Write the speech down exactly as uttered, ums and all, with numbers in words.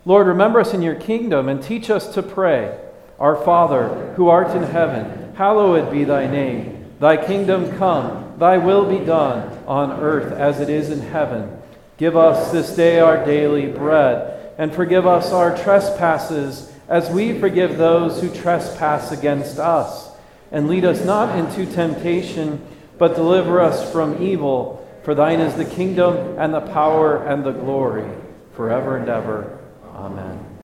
Lord, remember us in your kingdom and teach us to pray. Our Father, who art in heaven, hallowed be thy name. Thy kingdom come, thy will be done, on earth as it is in heaven. Give us this day our daily bread, and forgive us our trespasses, as we forgive those who trespass against us. And lead us not into temptation, but deliver us from evil. For thine is the kingdom, and the power, and the glory, forever and ever. Amen.